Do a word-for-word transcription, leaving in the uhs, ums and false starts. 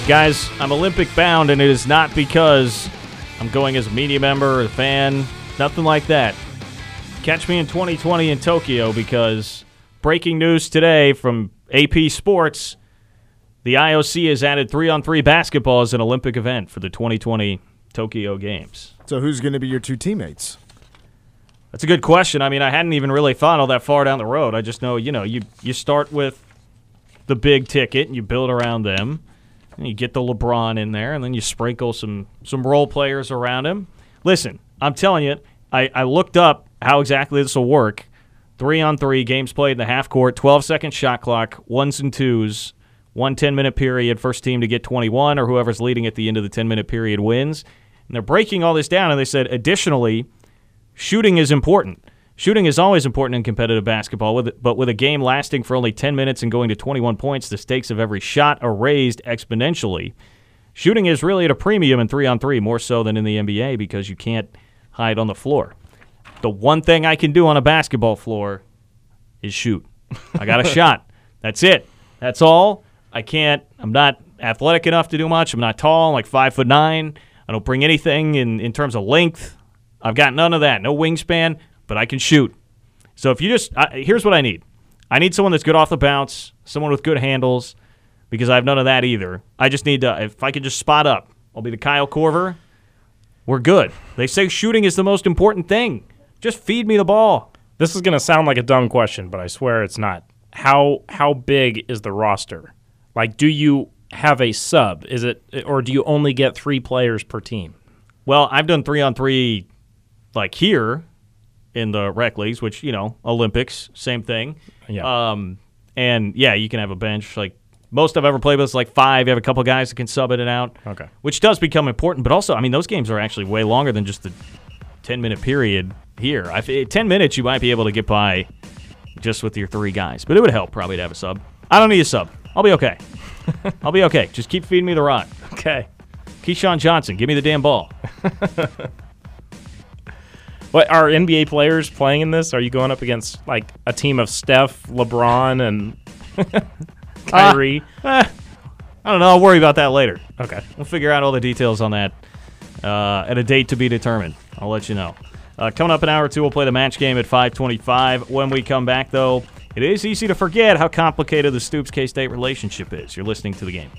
Guys, I'm Olympic bound, and it is not because I'm going as a media member or a fan. Nothing like that. Catch me in twenty twenty in Tokyo because breaking news today from A P Sports, the I O C has added three-on-three basketball as an Olympic event for the twenty twenty Tokyo Games. So who's going to be your two teammates? That's a good question. I mean, I hadn't even really thought all that far down the road. I just know, you know, you, you start with the big ticket and you build around them. And you get the LeBron in there, and then you sprinkle some, some role players around him. Listen, I'm telling you, I, I looked up how exactly this will work. Three-on-three, games played in the half court, twelve-second shot clock, ones and twos, one ten-minute period, first team to get twenty-one, or whoever's leading at the end of the ten-minute period wins. And they're breaking all this down, and they said, additionally, shooting is important. Shooting is always important in competitive basketball, with it, but with a game lasting for only ten minutes and going to twenty-one points, the stakes of every shot are raised exponentially. Shooting is really at a premium in three-on-three, more so than in the N B A, because you can't hide on the floor. The one thing I can do on a basketball floor is shoot. I got a shot. That's it. That's all. I can't. I'm not athletic enough to do much. I'm not tall. I'm like five foot nine. I don't bring anything in, in terms of length. I've got none of that. No wingspan. But I can shoot. So if you just I, here's what I need. I need someone that's good off the bounce, someone with good handles, because I have none of that either. I just need to, if I can just spot up, I'll be the Kyle Korver. We're good. They say shooting is the most important thing. Just feed me the ball. This is going to sound like a dumb question, but I swear it's not. How how big is the roster? Like, do you have a sub? Is it, or do you only get three players per team? Well, I've done three on three, like here. In the rec leagues, which, you know, Olympics, same thing. Yeah. Um, and, yeah, you can have a bench. Like, most I've ever played with is like five. You have a couple guys that can sub it and out. Okay. Which does become important. But also, I mean, those games are actually way longer than just the ten-minute period here. I, ten minutes, you might be able to get by just with your three guys. But it would help probably to have a sub. I don't need a sub. I'll be okay. I'll be okay. Just keep feeding me the rock. Okay. Keyshawn Johnson, give me the damn ball. What, are N B A players playing in this? Are you going up against like a team of Steph, LeBron, and Kyrie? Uh, eh, I don't know. I'll worry about that later. Okay. We'll figure out all the details on that uh, at a date to be determined. I'll let you know. Uh, coming up in an hour or two, we'll play the match game at five twenty-five. When we come back, though, it is easy to forget how complicated the Stoops K-State relationship is. You're listening to The Game.